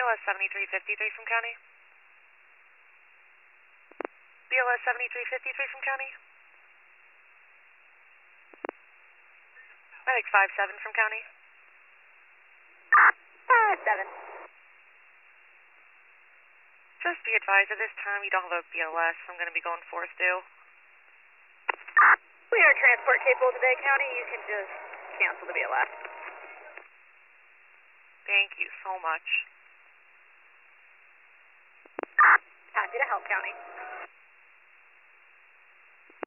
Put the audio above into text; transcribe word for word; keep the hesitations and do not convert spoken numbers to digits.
L S seventy-three fifty-three from county. B L S seventy-three fifty-three from county. Medic five seven from county. five seven. Just be advised, at this time you don't have a B L S. I'm going to be going forth due. We are transport capable today, county. You can just cancel the B L S. Thank you so much. Happy to help, county.